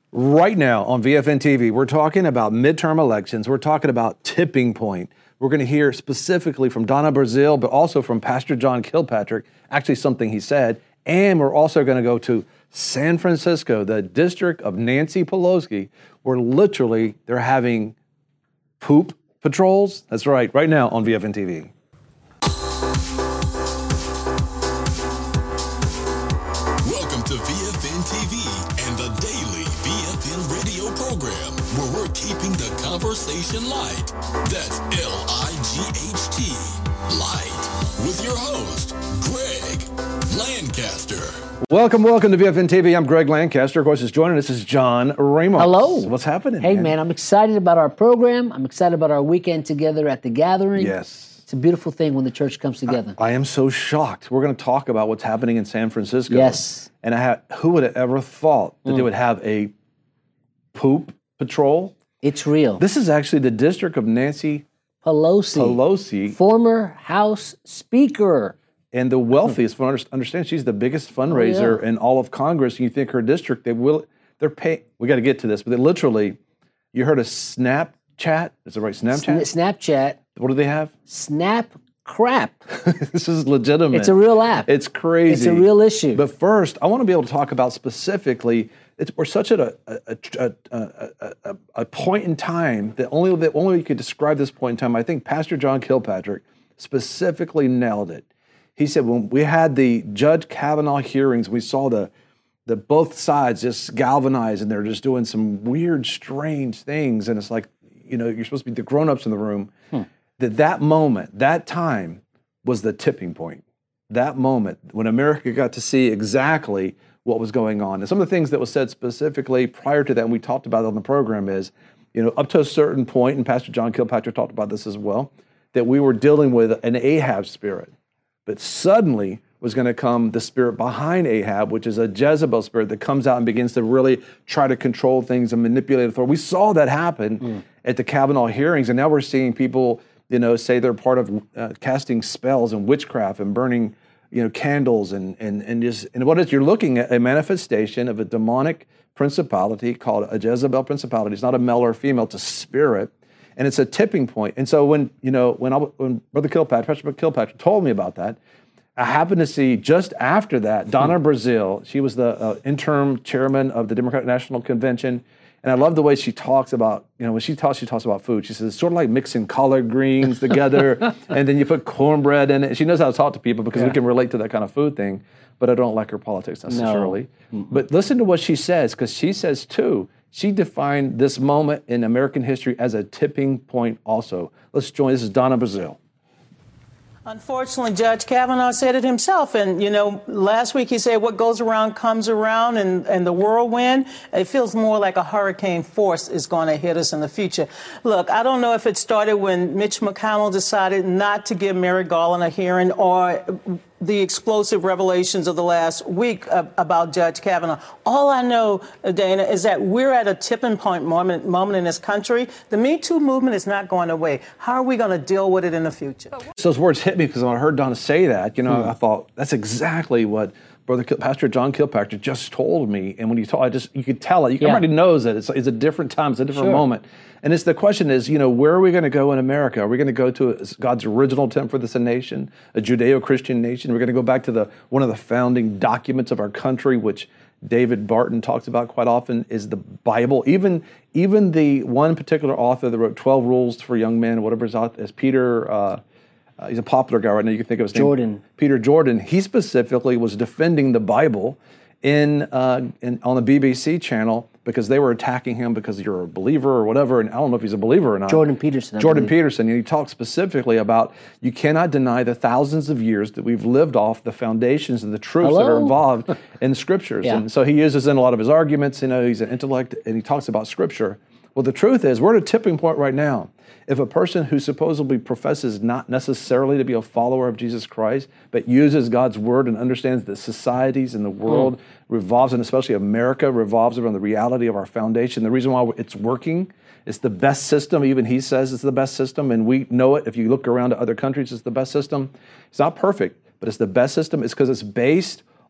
Right now on VFN TV, we're talking about midterm elections. We're talking about tipping point. We're going to hear specifically from Donna Brazile, but also from Pastor John Kilpatrick, actually something he said. And we're also going to go to San Francisco, the district of Nancy Pelosi, where literally they're having poop patrols. That's right now on VFN TV. Welcome to VFN TV and the daily VFN radio program, where we're keeping the conversation light. That's L-I-G-H-T, light, with your host, Greg Lancaster. Welcome to VFN TV. I'm Greg Lancaster. Of course, is joining us is John Ramos. Hello. What's happening? Hey, man, I'm excited about our program. I'm excited about our weekend together at the gathering. Yes. It's a beautiful thing when the church comes together. I am so shocked. We're going to talk about what's happening in San Francisco. Yes. And who would have ever thought that they would have a poop patrol? It's real. This is actually the district of Nancy Pelosi. Former House Speaker. And the wealthiest, from what I understand, she's the biggest fundraiser in all of Congress. And you think her district, they're paying, we got to get to this, but they literally, you heard a Snapchat? Is it right? Snapchat? Snapchat. What do they have? Snap crap. This is legitimate. It's a real app. It's crazy. It's a real issue. But first, I want to be able to talk about specifically, we're such at a point in time that only you could describe this point in time. I think Pastor John Kilpatrick specifically nailed it. He said when we had the Judge Kavanaugh hearings, we saw the both sides just galvanize, and they're just doing some weird, strange things. And it's like, you're supposed to be the grown-ups in the room. That moment, that time was the tipping point. That moment when America got to see exactly what was going on. And some of the things that was said specifically prior to that, and we talked about it on the program, is, up to a certain point, and Pastor John Kilpatrick talked about this as well, that we were dealing with an Ahab spirit. But suddenly was going to come the spirit behind Ahab, which is a Jezebel spirit that comes out and begins to really try to control things and manipulate authority. We saw that happen at the Kavanaugh hearings, and now we're seeing people, say they're part of casting spells and witchcraft and burning, candles and what is, you're looking at a manifestation of a demonic principality called a Jezebel principality. It's not a male or female, it's a spirit. And it's a tipping point. And so when Brother Kilpatrick, Pastor Kilpatrick told me about that, I happened to see just after that, Donna Brazile. She was the interim chairman of the Democratic National Convention. And I love the way she talks about, when she talks about food. She says it's sort of like mixing collard greens together, and then you put cornbread in it. She knows how to talk to people because we can relate to that kind of food thing. But I don't like her politics necessarily. No. But listen to what she says, because she says too, she defined this moment in American history as a tipping point also. Let's join. This is Donna Brazile. Unfortunately, Judge Kavanaugh said it himself. And, last week he said what goes around comes around, and the whirlwind, it feels more like a hurricane force is going to hit us in the future. Look, I don't know if it started when Mitch McConnell decided not to give Merrick Garland a hearing, or the explosive revelations of the last week about Judge Kavanaugh. All I know, Dana, is that we're at a tipping point moment in this country. The Me Too movement is not going away. How are we going to deal with it in the future? So those words hit me because when I heard Donna say that, I thought that's exactly what Pastor John Kilpatrick just told me. And when he told, you could tell it. Everybody knows that it's a different time, it's a different moment. And the question is, where are we going to go in America? Are we going to go to God's original intent for this nation, a Judeo-Christian nation? We're going to go back to one of the founding documents of our country, which David Barton talks about quite often, is the Bible. Even the one particular author that wrote 12 Rules for Young Men, whatever his author is, Peter. He's a popular guy right now. You can think of his name. Peter Jordan. He specifically was defending the Bible on the BBC channel because they were attacking him because you're a believer or whatever. And I don't know if he's a believer or not. Jordan Peterson. And he talks specifically about you cannot deny the thousands of years that we've lived off the foundations and the truths that are involved in the Scriptures. And so he uses in a lot of his arguments. He's an intellect, and he talks about Scripture. Well, the truth is, we're at a tipping point right now. If a person who supposedly professes not necessarily to be a follower of Jesus Christ, but uses God's word and understands that societies in the world revolves, and especially America revolves around the reality of our foundation, the reason why it's working, it's the best system. Even he says it's the best system, and we know it. If you look around at other countries, it's the best system. It's not perfect, but it's the best system. It's because it's based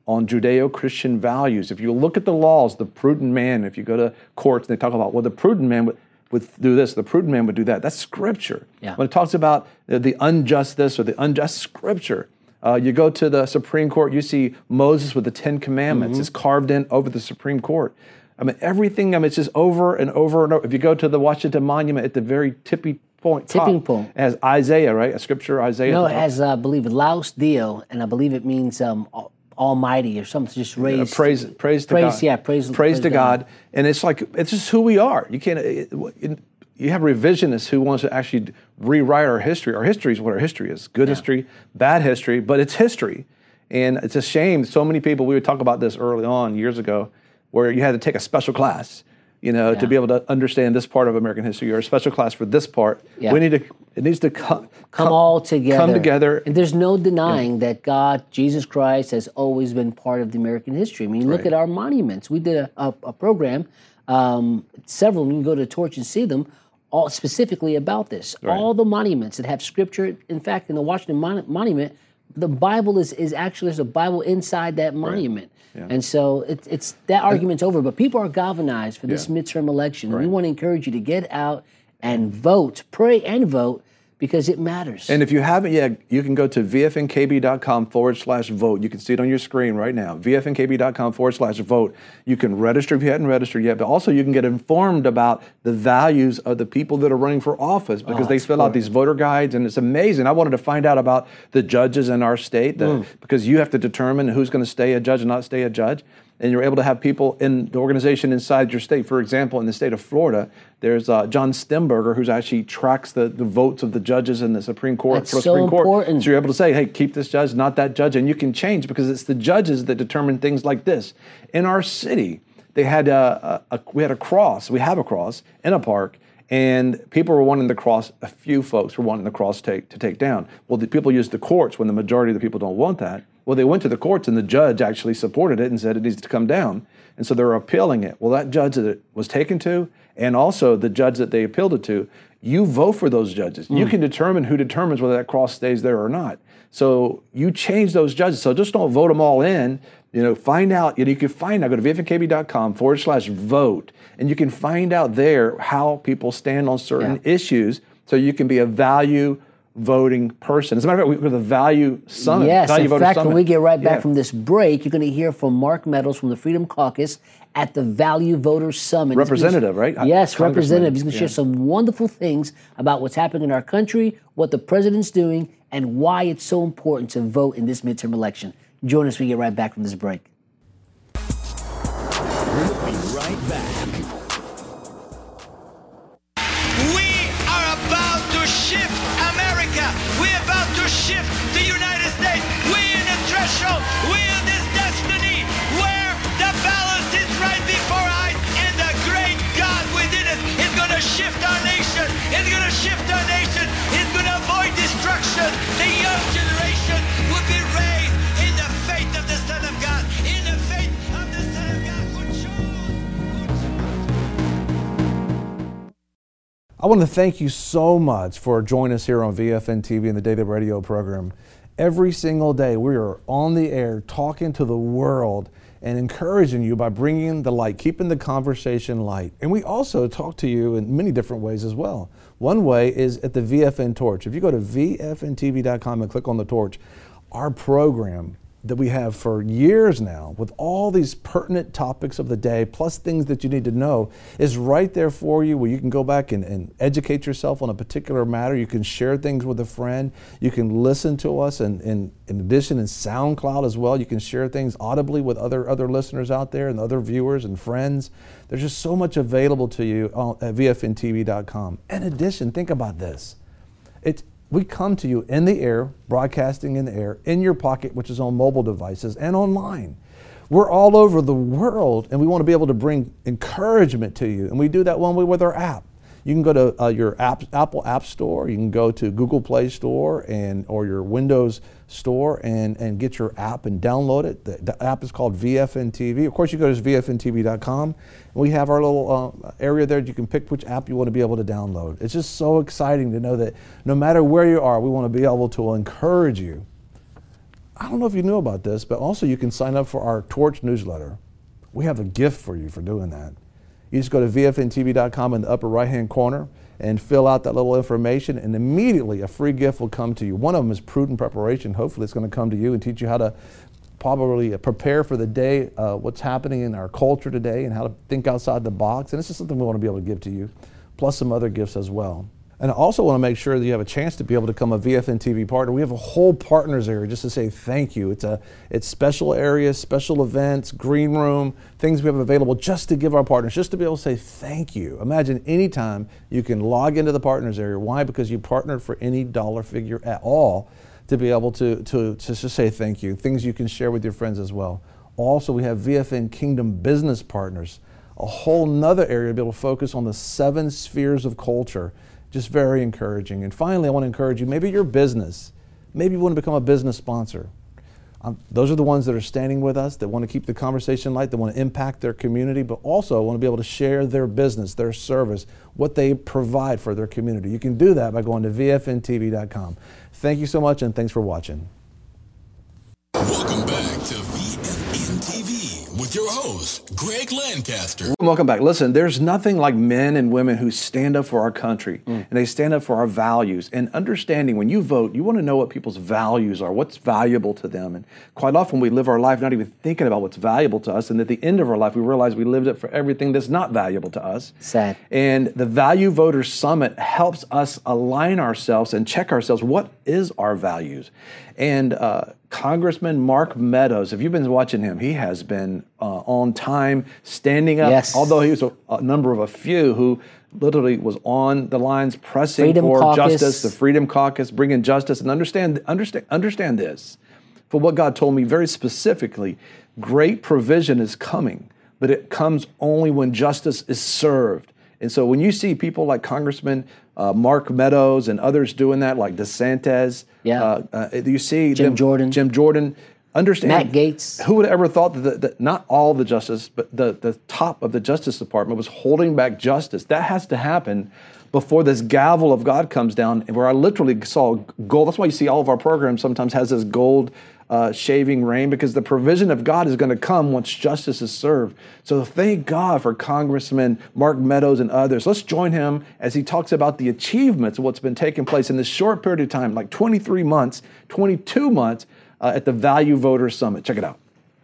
on Judeo-Christian values. If you look at the laws, the prudent man, if you go to courts, they talk about, well, the prudent man would do this, the prudent man would do that. That's Scripture. Yeah. When it talks about the unjust this or the unjust, Scripture. You go to the Supreme Court, you see Moses with the 10 Commandments. It's carved in over the Supreme Court. I mean, everything, it's just over and over and over. If you go to the Washington Monument at the very tipping point, Point. it has Isaiah, right? A scripture, Isaiah. No, it has, I believe, Laus Dio, and I believe it means Almighty or something. Just raised. Praise to God. Yeah, praise to God. And it's like, it's just who we are. You can't, you have revisionists who wants to actually rewrite our history. Our history is what our history is. Good history, bad history, but it's history. And it's a shame, so many people, we would talk about this early on, years ago, where you had to take a special class, to be able to understand this part of American history, or a special class for this part. Yeah. It needs to come all together. Come together. And there's no denying that God, Jesus Christ, has always been part of the American history. I mean, look at our monuments. We did a program, several, you can go to the Torch and see them, all specifically about this. Right. All the monuments that have scripture. In fact, in the Washington Monument, the Bible is actually, there's a Bible inside that monument. Yeah. And so it's that argument's over, but people are galvanized for this midterm election. And we want to encourage you to get out and vote, pray and vote, because it matters. And if you haven't yet, you can go to vfnkb.com/vote. You can see it on your screen right now, vfnkb.com/vote. You can register if you hadn't registered yet, but also you can get informed about the values of the people that are running for office, because they fill out these voter guides, and it's amazing. I wanted to find out about the judges in our state, because you have to determine who's going to stay a judge and not stay a judge. And you're able to have people in the organization inside your state. For example, in the state of Florida, there's John Stemberger, who actually tracks the votes of the judges in the Supreme Court. That's so important. So you're able to say, hey, keep this judge, not that judge, and you can change, because it's the judges that determine things like this. In our city, they had we have a cross in a park, and people were wanting the cross. A few folks were wanting the cross to take down. Well, the people used the courts when the majority of the people don't want that. Well, they went to the courts, and the judge actually supported it and said it needs to come down. And so they're appealing it. Well, that judge that it was taken to, and also the judge that they appealed it to, you vote for those judges. You can determine who determines whether that cross stays there or not. So you change those judges. So just don't vote them all in. Find out. You can find out. Go to vfnkb.com/vote, and you can find out there how people stand on certain issues, so you can be a value voting person. As a matter of fact, we go to the Value Summit. Yes, in fact, when we get right back from this break, you're going to hear from Mark Meadows from the Freedom Caucus at the Value Voters Summit. Representative, right? Yes, representative. He's going to share some wonderful things about what's happening in our country, what the president's doing, and why it's so important to vote in this midterm election. Join us when we get right back from this break. We'll be right back. We're about to shift the United States. We're in a threshold. We're in this destiny where the balance is right before our eyes, and the great God within us is going to shift our nation. It's going to shift our nation. It's going to avoid destruction. The young generation will be raised in the faith of the Son of God, in the faith of the Son of God who I want to thank you so much for joining us here on VFN TV and the Daily Radio program. Every single day we are on the air talking to the world and encouraging you by bringing the light, keeping the conversation light. And we also talk to you in many different ways as well. One way is at the VFN Torch. If you go to vfntv.com and click on the torch, our program that we have for years now with all these pertinent topics of the day, plus things that you need to know, is right there for you, where you can go back and educate yourself on a particular matter. You can share things with a friend. You can listen to us, and in addition in SoundCloud as well. You can share things audibly with other listeners out there and other viewers and friends. There's just so much available to you at vfntv.com. In addition, think about this. We come to you in the air, broadcasting in the air, in your pocket, which is on mobile devices, and online. We're all over the world, and we want to be able to bring encouragement to you. And we do that one way with our app. You can go to your Apple App Store. You can go to Google Play Store or your Windows Store and get your app and download it. The app is called VFN TV. Of course, you go to vfntv.com. We have our little area there. You can pick which app you want to be able to download. It's just so exciting to know that no matter where you are, we want to be able to encourage you. I don't know if you knew about this, but also you can sign up for our Torch newsletter. We have a gift for you for doing that. You just go to vfntv.com in the upper right-hand corner and fill out that little information, and immediately a free gift will come to you. One of them is Prudent Preparation. Hopefully it's going to come to you and teach you how to probably prepare for the day, what's happening in our culture today, and how to think outside the box. And this is something we want to be able to give to you, plus some other gifts as well. And I also want to make sure that you have a chance to be able to become a VFN TV partner. We have a whole partners area just to say thank you. It's special areas, special events, green room, things we have available just to give our partners, just to be able to say thank you. Imagine anytime you can log into the partners area. Why? Because you partnered for any dollar figure at all to be able to just say thank you. Things you can share with your friends as well. Also, we have VFN Kingdom Business Partners, a whole nother area to be able to focus on the 7 spheres of culture. Just very encouraging. And finally, I want to encourage you, maybe your business, maybe you want to become a business sponsor. Those are the ones that are standing with us, that want to keep the conversation light, that want to impact their community, but also want to be able to share their business, their service, what they provide for their community. You can do that by going to vfntv.com. Thank you so much, and thanks for watching. Welcome back to VFN TV with your host, Greg Lancaster. Welcome back. Listen, there's nothing like men and women who stand up for our country and they stand up for our values. And understanding when you vote, you want to know what people's values are, what's valuable to them. And quite often we live our life not even thinking about what's valuable to us. And at the end of our life, we realize we lived it for everything that's not valuable to us. Sad. And the Value Voters Summit helps us align ourselves and check ourselves. What is our values? And Congressman Mark Meadows, if you've been watching him, he has been on time, standing up, Yes. although he was a number of a few who literally was on the lines pressing Freedom for Caucus. justice, the Freedom Caucus, bringing justice. And understand this. For what God told me very specifically, great provision is coming, but it comes only when justice is served. And so when you see people like Congressman Mark Meadows and others doing that, like DeSantis, you see Jim Jordan, understand. Matt Gaetz. Who would have ever thought that not all the justice, but the top of the Justice Department was holding back justice? That has to happen before this gavel of God comes down, where I literally saw gold. That's why you see all of our programs sometimes has this gold shaving rain, because the provision of God is going to come once justice is served. So thank God for Congressman Mark Meadows and others. Let's join him as he talks about the achievements of what's been taking place in this short period of time, like 23 months, 22 months at the Value Voters Summit. Check it out.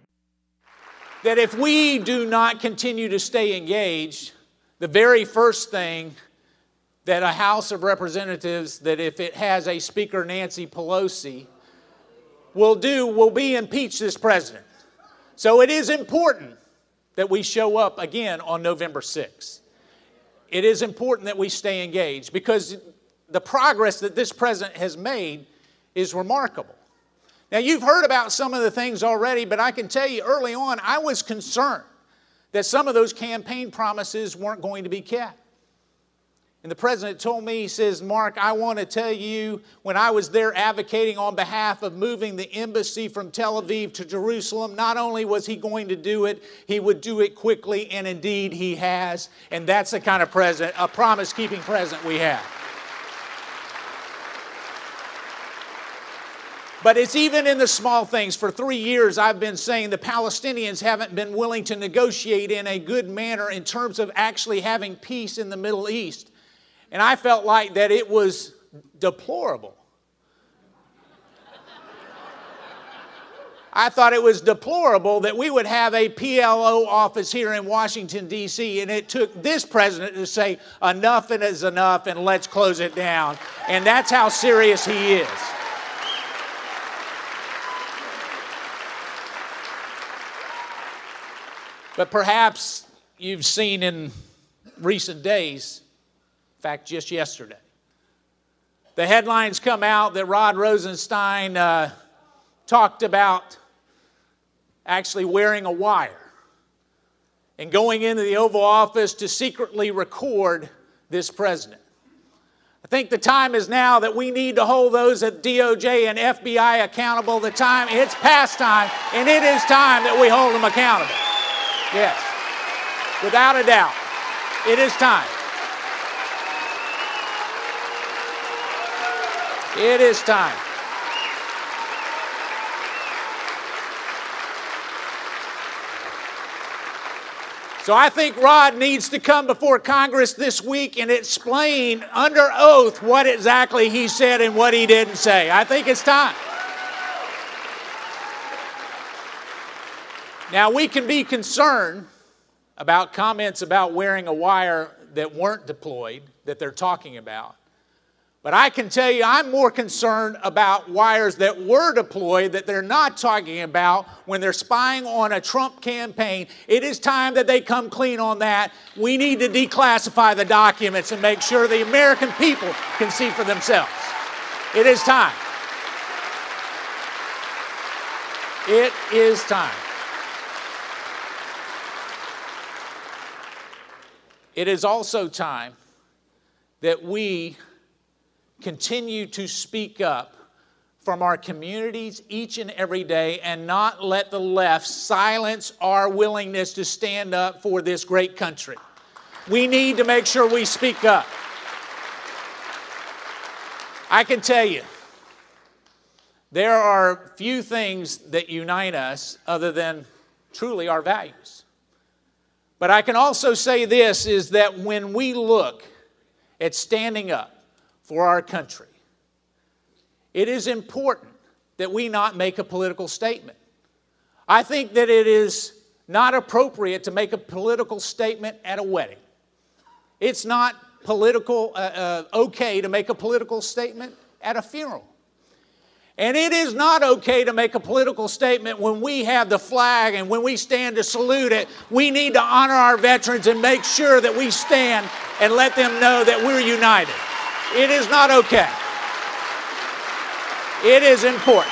That if we do not continue to stay engaged, the very first thing that a House of Representatives, that if it has a Speaker Nancy Pelosi, will do will be impeach this president. So it is important that we show up again on November 6th. It is important that we stay engaged, because the progress that this president has made is remarkable. Now, you've heard about some of the things already, but I can tell you early on, I was concerned that some of those campaign promises weren't going to be kept. And the president told me, he says, Mark, I want to tell you, when I was there advocating on behalf of moving the embassy from Tel Aviv to Jerusalem, not only was he going to do it, he would do it quickly, and indeed he has. And that's the kind of president, a promise-keeping president we have. But it's even in the small things. For 3 years, I've been saying the Palestinians haven't been willing to negotiate in a good manner in terms of actually having peace in the Middle East. And I felt like that it was deplorable. I thought it was deplorable that we would have a PLO office here in Washington, D.C., and it took this president to say, enough is enough, and let's close it down. And that's how serious he is. But perhaps you've seen in recent days, in fact, just yesterday, the headlines come out that Rod Rosenstein talked about actually wearing a wire and going into the Oval Office to secretly record this president. I think the time is now that we need to hold those at DOJ and FBI accountable. It's past time, and it is time that we hold them accountable. Yes, without a doubt, it is time. It is time. So I think Rod needs to come before Congress this week and explain under oath what exactly he said and what he didn't say. I think it's time. Now, we can be concerned about comments about wearing a wire that weren't deployed, that they're talking about. But I can tell you I'm more concerned about wires that were deployed that they're not talking about when they're spying on a Trump campaign. It is time that they come clean on that. We need to declassify the documents and make sure the American people can see for themselves. It is time. It is time. It is also time that we continue to speak up from our communities each and every day and not let the left silence our willingness to stand up for this great country. We need to make sure we speak up. I can tell you, there are few things that unite us other than truly our values. But I can also say this, is that when we look at standing up for our country, it is important that we not make a political statement. I think that it is not appropriate to make a political statement at a wedding. It's not okay to make a political statement at a funeral. And it is not okay to make a political statement when we have the flag and when we stand to salute it. We need to honor our veterans and make sure that we stand and let them know that we're united. It is not okay. It is important.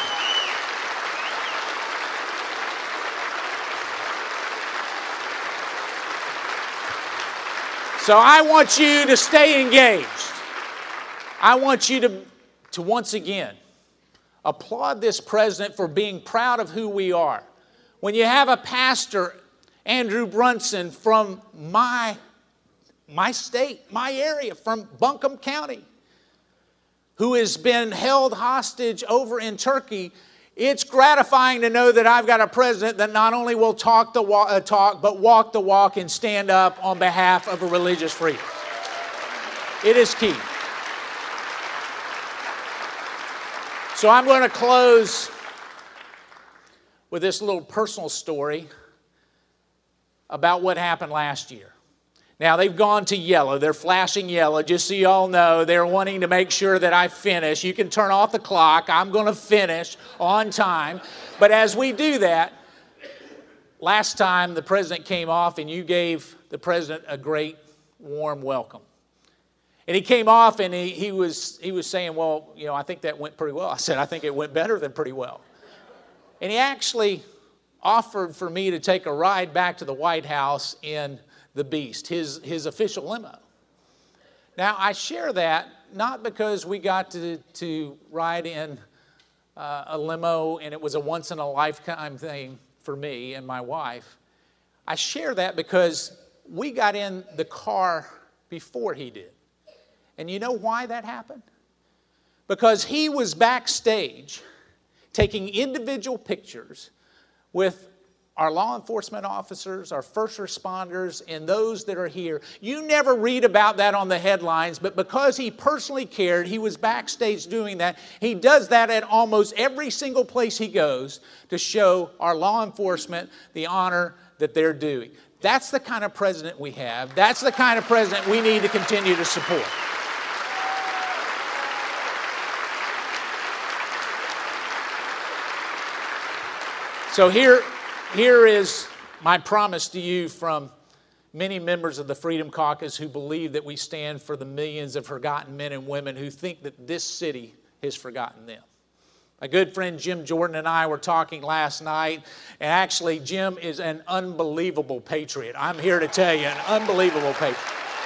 So I want you to stay engaged. I want you to once again applaud this president for being proud of who we are. When you have a pastor, Andrew Brunson, from my state, my area, from Buncombe County, who has been held hostage over in Turkey, it's gratifying to know that I've got a president that not only will talk the talk, but walk the walk and stand up on behalf of a religious freedom. It is key. So I'm going to close with this little personal story about what happened last year. Now, they've gone to yellow. They're flashing yellow. Just so you all know, they're wanting to make sure that I finish. You can turn off the clock. I'm going to finish on time. But as we do that, last time the president came off and you gave the president a great warm welcome. And he came off and he was saying, well, you know, I think that went pretty well. I said, I think it went better than pretty well. And he actually offered for me to take a ride back to the White House in the Beast, his official limo. Now, I share that not because we got to ride in a limo and it was a once-in-a-lifetime thing for me and my wife. I share that because we got in the car before he did. And you know why that happened? Because he was backstage taking individual pictures with our law enforcement officers, our first responders, and those that are here. You never read about that on the headlines, but because he personally cared, he was backstage doing that. He does that at almost every single place he goes to show our law enforcement the honor that they're doing. That's the kind of president we have. That's the kind of president we need to continue to support. So here is my promise to you from many members of the Freedom Caucus who believe that we stand for the millions of forgotten men and women who think that this city has forgotten them. My good friend Jim Jordan and I were talking last night, and actually Jim is an unbelievable patriot. I'm here to tell you, an unbelievable patriot.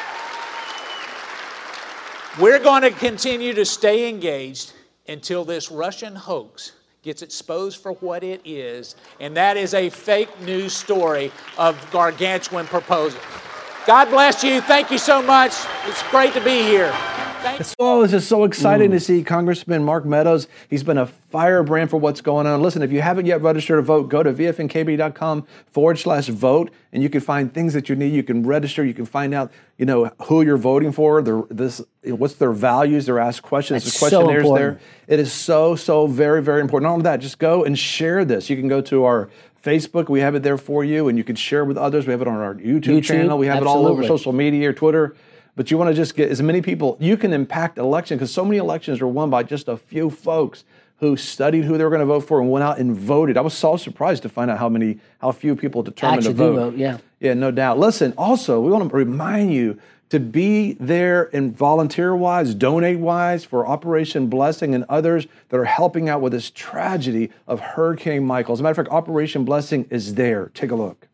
We're going to continue to stay engaged until this Russian hoax gets exposed for what it is, and that is a fake news story of gargantuan proposal. God bless you. Thank you so much. It's great to be here. Oh, this is so exciting to see Congressman Mark Meadows. He's been a firebrand for what's going on. Listen, if you haven't yet registered to vote, go to vfnkb.com/vote, and you can find things that you need. You can register. You can find out, who you're voting for. What's their values. They're asked questions. That's the questionnaires so there. It is so very, very important. Not only that, just go and share this. You can go to our Facebook. We have it there for you, and you can share with others. We have it on our YouTube channel. We have it all over social media or Twitter. But you want to just get as many people, you can impact election, because so many elections are won by just a few folks who studied who they were going to vote for and went out and voted. I was so surprised to find out how few people determined to vote. Yeah, no doubt. Listen, also, we want to remind you to be there and volunteer-wise, donate-wise for Operation Blessing and others that are helping out with this tragedy of Hurricane Michael. As a matter of fact, Operation Blessing is there. Take a look.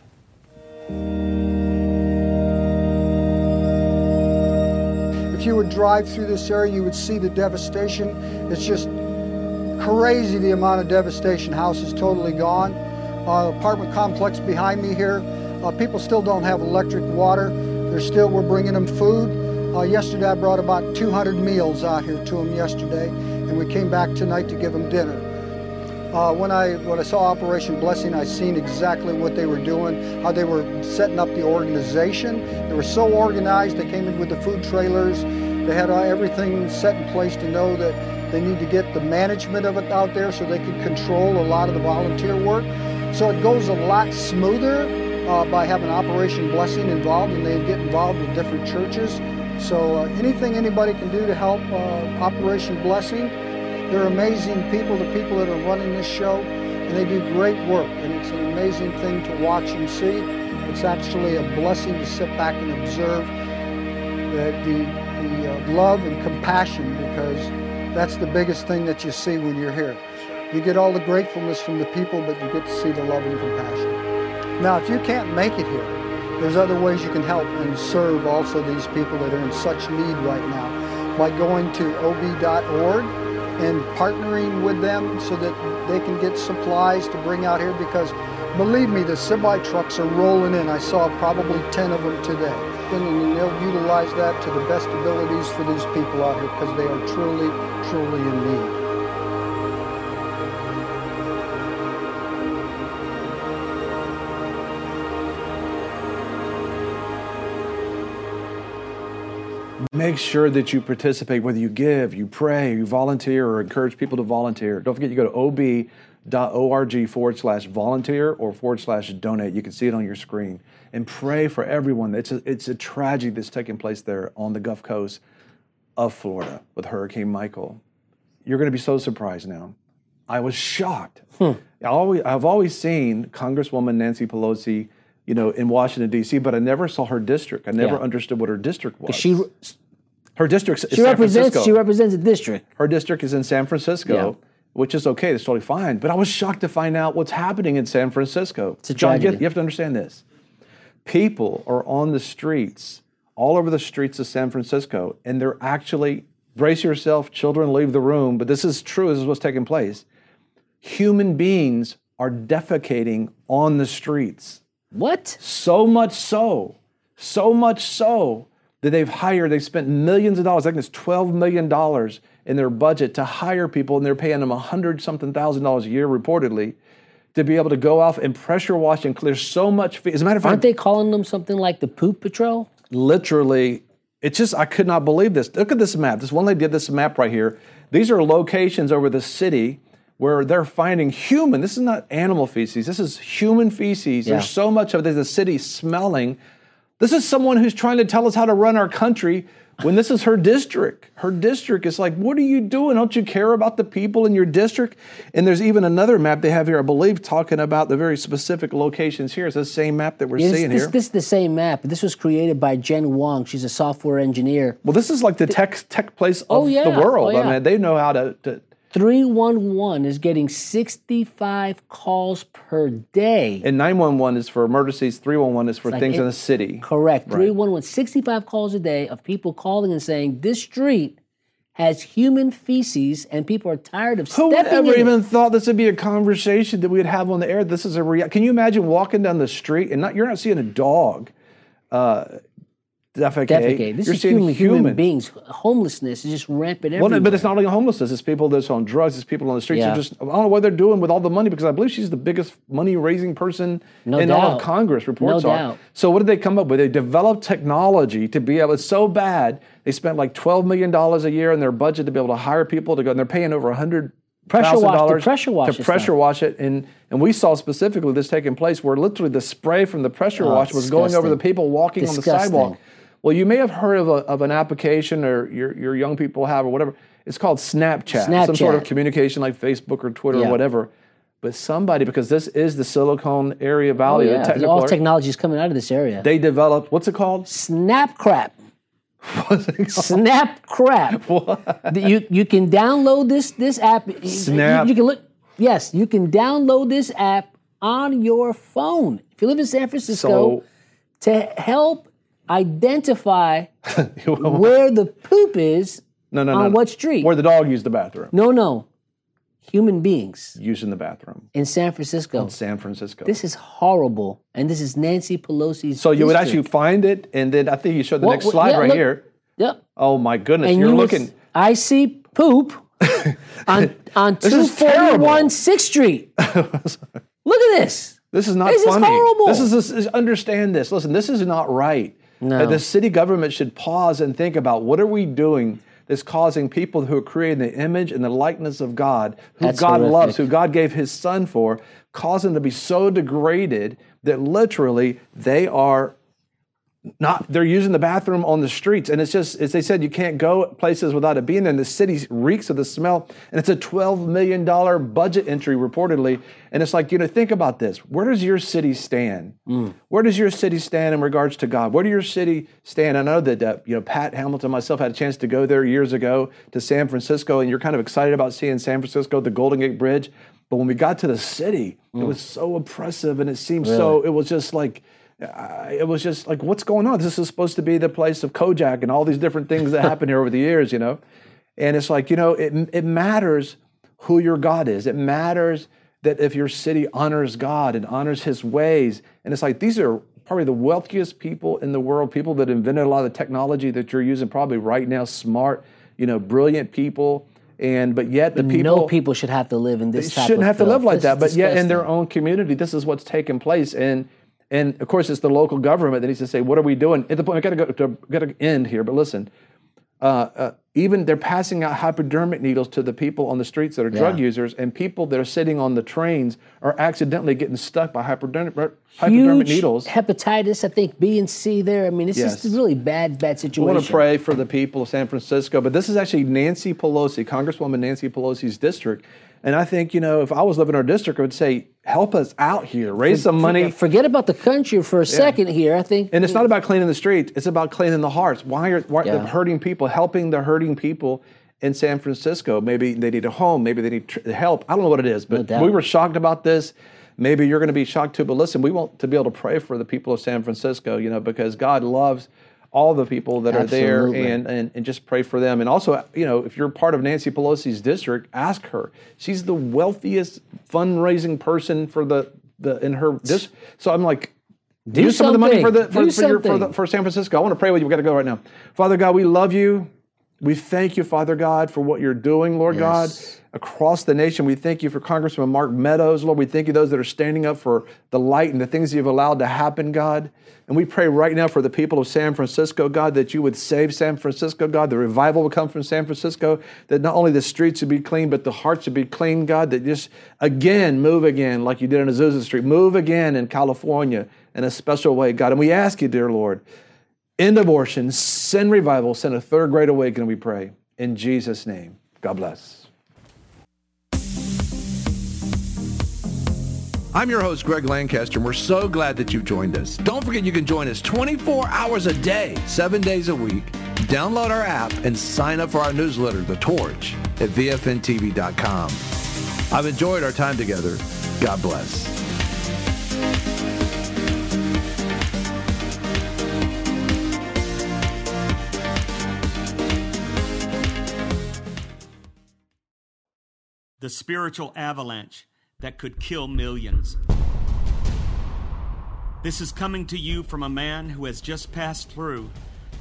If you would drive through this area, you would see the devastation. It's just crazy, the amount of devastation. House is totally gone. Apartment complex behind me here, people still don't have electric water. We're bringing them food. Yesterday I brought about 200 meals out here to them yesterday, and we came back tonight to give them dinner. When I saw Operation Blessing, I seen exactly what they were doing, how they were setting up the organization. They were so organized. They came in with the food trailers. They had everything set in place to know that they need to get the management of it out there so they could control a lot of the volunteer work. So it goes a lot smoother by having Operation Blessing involved, and they get involved with different churches. So anything anybody can do to help Operation Blessing. They're amazing people, the people that are running this show, and they do great work, and it's an amazing thing to watch and see. It's actually a blessing to sit back and observe the love and compassion, because that's the biggest thing that you see when you're here. You get all the gratefulness from the people, but you get to see the love and compassion. Now, if you can't make it here, there's other ways you can help and serve also these people that are in such need right now by going to ob.org and partnering with them so that they can get supplies to bring out here, because believe me, the semi-trucks are rolling in. I saw probably 10 of them today. And they'll utilize that to the best abilities for these people out here, because they are truly, truly in need. Make sure that you participate, whether you give, you pray, you volunteer, or encourage people to volunteer. Don't forget, you go to ob.org/volunteer or /donate. You can see it on your screen. And pray for everyone. It's a tragedy that's taking place there on the Gulf Coast of Florida with Hurricane Michael. You're going to be so surprised now. I was shocked. I've always seen Congresswoman Nancy Pelosi, in Washington, D.C., but I never saw her district. I never understood what her district was. Her district is San Francisco. She represents a district. Her district is in San Francisco, which is okay. That's totally fine. But I was shocked to find out what's happening in San Francisco. It's a tragedy. John, you have to understand this. People are on the streets, all over the streets of San Francisco, and they're actually, brace yourself, children, leave the room, but this is true. This is what's taking place. Human beings are defecating on the streets. What? So much so that they've spent millions of dollars, I think it's $12 million in their budget to hire people, and they're paying them $100-something thousand a year, reportedly, to be able to go off and pressure wash and clear so much. As a matter of fact, aren't they calling them something like the Poop Patrol? Literally, it's just, I could not believe this. Look at this map. This one lady did this map right here. These are locations over the city where they're finding human, this is not animal feces, this is human feces. Yeah. There's so much of it, the city smelling. This is someone who's trying to tell us how to run our country when this is her district. Her district is like, what are you doing? Don't you care about the people in your district? And there's even another map they have here, I believe, talking about the very specific locations here. It's the same map that we're seeing here. This is the same map. This was created by Jen Wong. She's a software engineer. Well, this is like the tech place of the world. I mean, they know how to 311 is getting 65 calls per day. And 911 is for emergencies, 311 is for things in the city. Correct. 311, 65 calls a day of people calling and saying, this street has human feces and people are tired of stepping in it. Who would ever even thought this would be a conversation that we'd have on the air? This is a reality. Can you imagine walking down the street and you're not seeing a dog defecate. This You're is seeing human beings. Homelessness is just rampant everywhere. Well, but it's not only homelessness. It's people that's on drugs. It's people on the streets. Yeah. I don't know what they're doing with all the money, because I believe she's the biggest money-raising person in all doubt. of Congress, reports No are. doubt. So what did they come up with? They developed technology to be able, it's so bad, they spent like $12 million a year in their budget to be able to hire people to go, and they're paying over $100,000 to pressure wash it. And we saw specifically this taking place where literally the spray from the pressure wash was going over the people walking on the sidewalk. Well, you may have heard of an application, or your young people have, or whatever. It's called Snapchat. Some sort of communication like Facebook or Twitter or whatever. But somebody, because this is the Silicon area Valley, the technical all area, technology is coming out of this area. they developed, what's it called? Snapcrap. What's it called? Snapcrap. What? You can download this app. Snap. You can look. Yes, you can download this app on your phone. If you live in San Francisco, to help identify where the poop is on what street. Where the dog used the bathroom. No. Human beings Using the bathroom. in San Francisco. In San Francisco. This is horrible. And this is Nancy Pelosi's So you would district. actually find it, and then I think you showed the next slide yeah, right look. here. Yep. Oh my goodness, And you're you would looking. I see poop on This is 241 6th Street. Look at this. This is not This is funny. horrible. This is understand this. Listen, this is not right. No. The city government should pause and think about, what are we doing that's causing people who are created in the image and the likeness of God, who That's God horrific. loves, who God gave his son for, cause them to be so degraded that literally they are they're using the bathroom on the streets. And it's just, as they said, you can't go places without it being there. And the city reeks of the smell. And it's a $12 million budget entry reportedly. And it's like, think about this. Where does your city stand? Where does your city stand in regards to God? Where do your city stand? I know that, Pat Hamilton and myself had a chance to go there years ago to San Francisco, and you're kind of excited about seeing San Francisco, the Golden Gate Bridge. But when we got to the city, it was so oppressive, and it seemed it was just like, what's going on? This is supposed to be the place of Kojak and all these different things that happen here over the years, And it's like, it matters who your God is. It matters that if your city honors God and honors his ways. And it's like, these are probably the wealthiest people in the world, people that invented a lot of the technology that you're using probably right now, smart, brilliant people. But yet the people... No people should have to live in this type of shouldn't have to live like that. But yet in disgusting. their own community, this is what's taking place. And of course, it's the local government that needs to say, what are we doing? At the point, I got to end here, but listen. Even they're passing out hypodermic needles to the people on the streets that are drug users, and people that are sitting on the trains are accidentally getting stuck by hypodermic needles. Hepatitis, I think B and C there. I mean, it's just a really bad situation. We want to pray for the people of San Francisco, but this is actually Nancy Pelosi, Congresswoman Nancy Pelosi's district. And I think, if I was living in our district, I would say, help us out here, raise some money. Forget about the country for a second here, I think. And it's not about cleaning the streets, it's about cleaning the hearts. Why are the hurting people, helping the hurting people in San Francisco? Maybe they need a home, maybe they need help. I don't know what it is, but we were shocked about this. Maybe you're going to be shocked too, but listen, we want to be able to pray for the people of San Francisco, because God loves all the people that are there, and just pray for them. And also, if you're part of Nancy Pelosi's district, ask her. She's the wealthiest fundraising person for in her district. So I'm like, use some of the money for San Francisco. I want to pray with you. We got to go right now. Father God, we love you. We thank you, Father God, for what you're doing, Lord God, across the nation. We thank you for Congressman Mark Meadows, Lord. We thank you those that are standing up for the light and the things you've allowed to happen, God. And we pray right now for the people of San Francisco, God, that you would save San Francisco, God. The revival would come from San Francisco, that not only the streets would be clean, but the hearts would be clean, God, that just move again like you did on Azusa Street. Move again in California in a special way, God. And we ask you, dear Lord, end abortion, send revival, send a third great awakening, we pray. In Jesus' name, God bless. I'm your host, Greg Lancaster, and we're so glad that you've joined us. Don't forget you can join us 24 hours a day, 7 days a week. Download our app and sign up for our newsletter, The Torch, at VFNTV.com. I've enjoyed our time together. God bless. The spiritual avalanche that could kill millions. This is coming to you from a man who has just passed through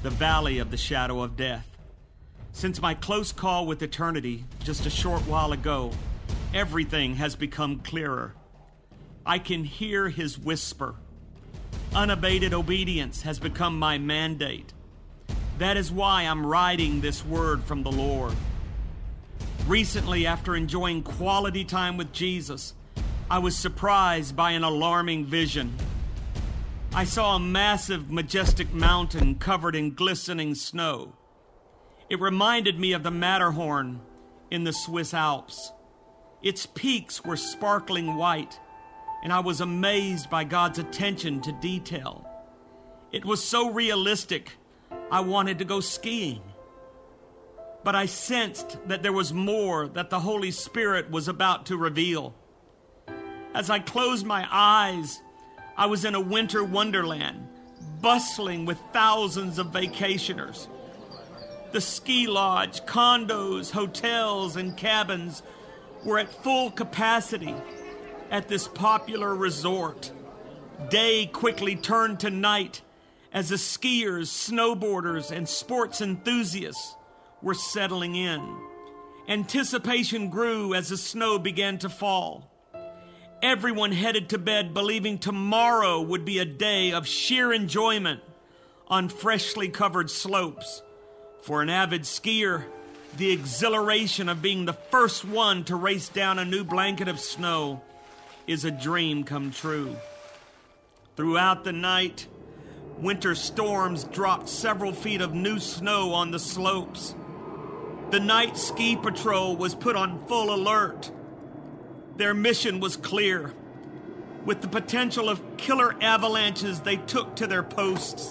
the valley of the shadow of death. Since my close call with eternity just a short while ago, everything has become clearer. I can hear his whisper. Unabated obedience has become my mandate. That is why I'm writing this word from the Lord. Recently, after enjoying quality time with Jesus, I was surprised by an alarming vision. I saw a massive, majestic mountain covered in glistening snow. It reminded me of the Matterhorn in the Swiss Alps. Its peaks were sparkling white, and I was amazed by God's attention to detail. It was so realistic, I wanted to go skiing. But I sensed that there was more that the Holy Spirit was about to reveal. As I closed my eyes, I was in a winter wonderland, bustling with thousands of vacationers. The ski lodge, condos, hotels, and cabins were at full capacity at this popular resort. Day quickly turned to night as the skiers, snowboarders, and sports enthusiasts were settling in. Anticipation grew as the snow began to fall. Everyone headed to bed believing tomorrow would be a day of sheer enjoyment on freshly covered slopes. For an avid skier, the exhilaration of being the first one to race down a new blanket of snow is a dream come true. Throughout the night, winter storms dropped several feet of new snow on the slopes. The night ski patrol was put on full alert. Their mission was clear. With the potential of killer avalanches, they took to their posts.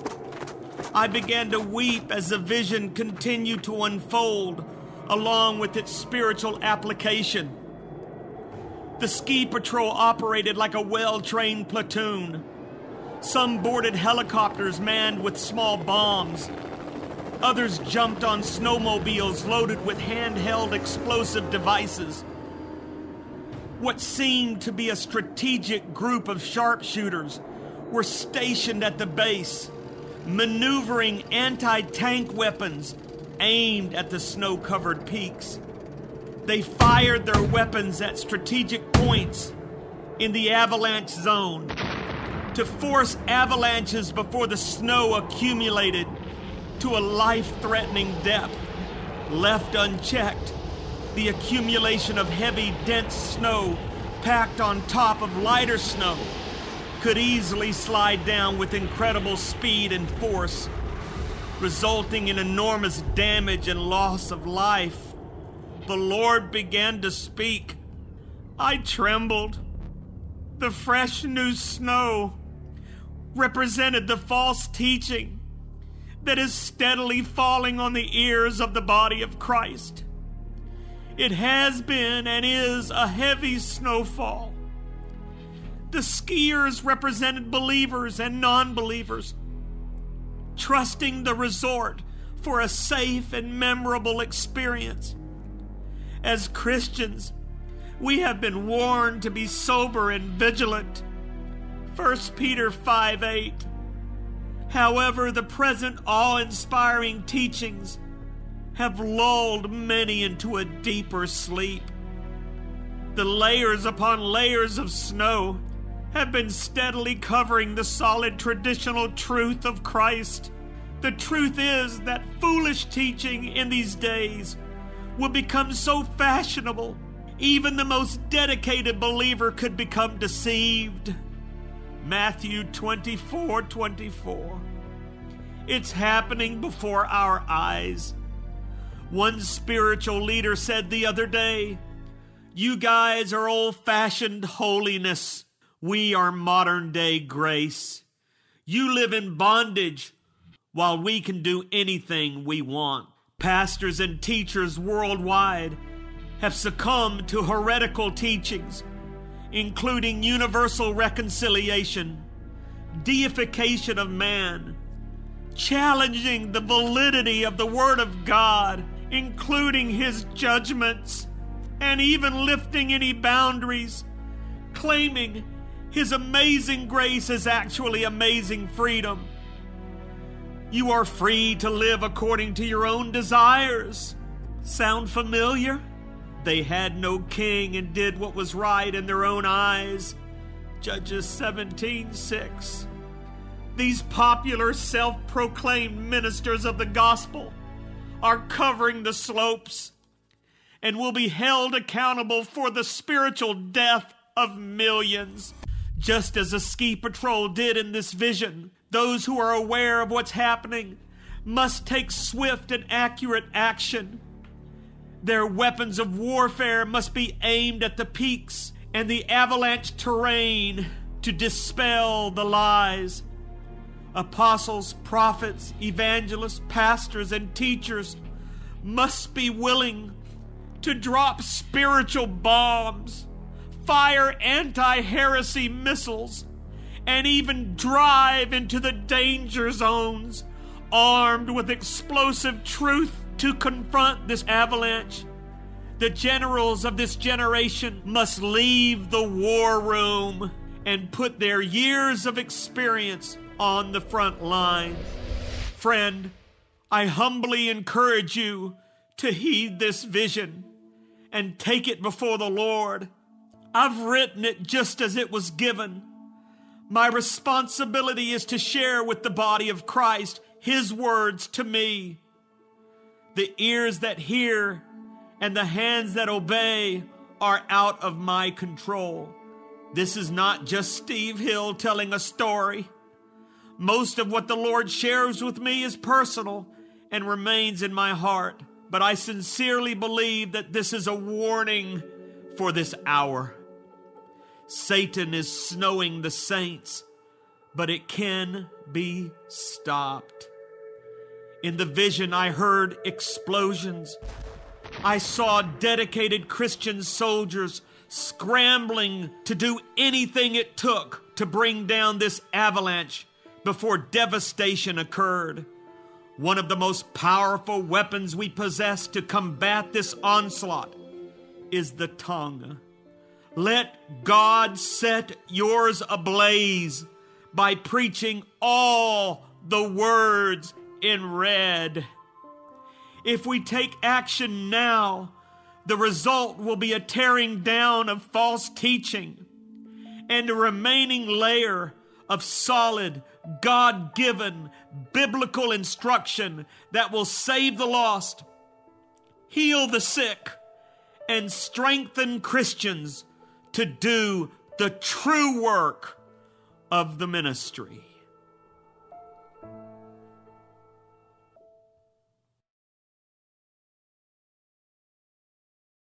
I began to weep as the vision continued to unfold along with its spiritual application. The ski patrol operated like a well-trained platoon. Some boarded helicopters manned with small bombs. Others jumped on snowmobiles loaded with handheld explosive devices. What seemed to be a strategic group of sharpshooters were stationed at the base, maneuvering anti-tank weapons aimed at the snow-covered peaks. They fired their weapons at strategic points in the avalanche zone to force avalanches before the snow accumulated to a life-threatening depth. Left unchecked, the accumulation of heavy, dense snow packed on top of lighter snow could easily slide down with incredible speed and force, resulting in enormous damage and loss of life. The Lord began to speak. I trembled. The fresh new snow represented the false teaching that is steadily falling on the ears of the body of Christ. It has been and is a heavy snowfall. The skiers represented believers and non-believers, trusting the resort for a safe and memorable experience. As Christians, we have been warned to be sober and vigilant. 1 Peter 5:8. However, the present awe-inspiring teachings have lulled many into a deeper sleep. The layers upon layers of snow have been steadily covering the solid traditional truth of Christ. The truth is that foolish teaching in these days will become so fashionable, even the most dedicated believer could become deceived. Matthew 24:24. It's happening before our eyes. One spiritual leader said the other day, "You guys are old-fashioned holiness. We are modern-day grace. You live in bondage while we can do anything we want." Pastors and teachers worldwide have succumbed to heretical teachings, including universal reconciliation, deification of man, challenging the validity of the Word of God, including His judgments, and even lifting any boundaries, claiming His amazing grace is actually amazing freedom. You are free to live according to your own desires. Sound familiar? They had no king and did what was right in their own eyes. Judges 17:6. These popular, self-proclaimed ministers of the gospel are covering the slopes and will be held accountable for the spiritual death of millions. Just as a ski patrol did in this vision, those who are aware of what's happening must take swift and accurate action. Their weapons of warfare must be aimed at the peaks and the avalanche terrain to dispel the lies. Apostles, prophets, evangelists, pastors, and teachers must be willing to drop spiritual bombs, fire anti-heresy missiles, and even drive into the danger zones armed with explosive truth to confront this avalanche. The generals of this generation must leave the war room and put their years of experience on the front line. Friend, I humbly encourage you to heed this vision and take it before the Lord. I've written it just as it was given. My responsibility is to share with the body of Christ His words to me. The ears that hear and the hands that obey are out of my control. This is not just Steve Hill telling a story. Most of what the Lord shares with me is personal and remains in my heart, but I sincerely believe that this is a warning for this hour. Satan is snowing the saints, but it can be stopped. In the vision, I heard explosions. I saw dedicated Christian soldiers scrambling to do anything it took to bring down this avalanche before devastation occurred. One of the most powerful weapons we possess to combat this onslaught is the tongue. Let God set yours ablaze by preaching all the words in red. If we take action now, the result will be a tearing down of false teaching and a remaining layer of solid, God-given, biblical instruction that will save the lost, heal the sick, and strengthen Christians to do the true work of the ministry.